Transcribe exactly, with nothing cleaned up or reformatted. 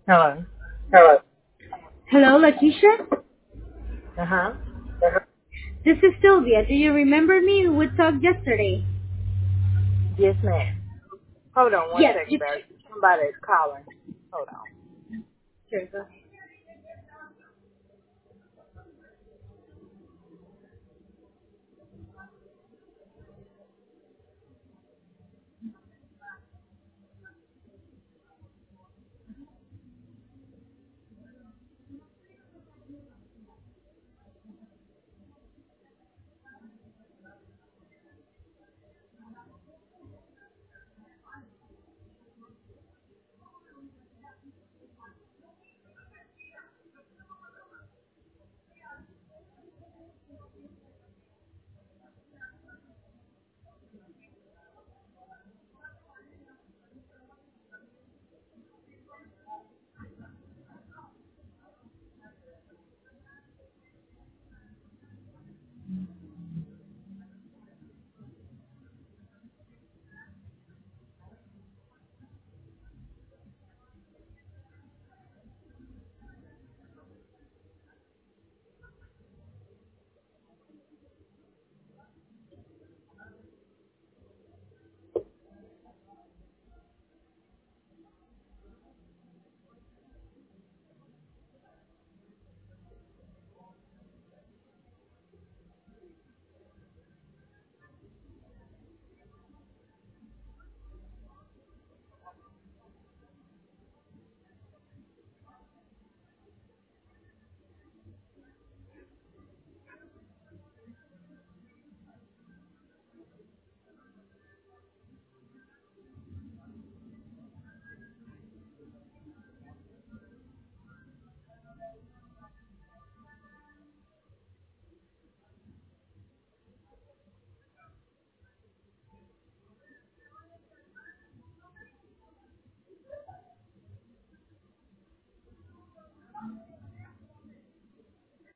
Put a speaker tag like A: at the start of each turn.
A: Hello.
B: Hello. Hello, Letitia?
A: Uh-huh.
B: This is Sylvia. Do you remember me? We talked yesterday.
A: Yes, ma'am. Hold on one
B: Yes.
A: second,
B: You
A: baby. Somebody's calling. Hold on.
B: sure, go ahead.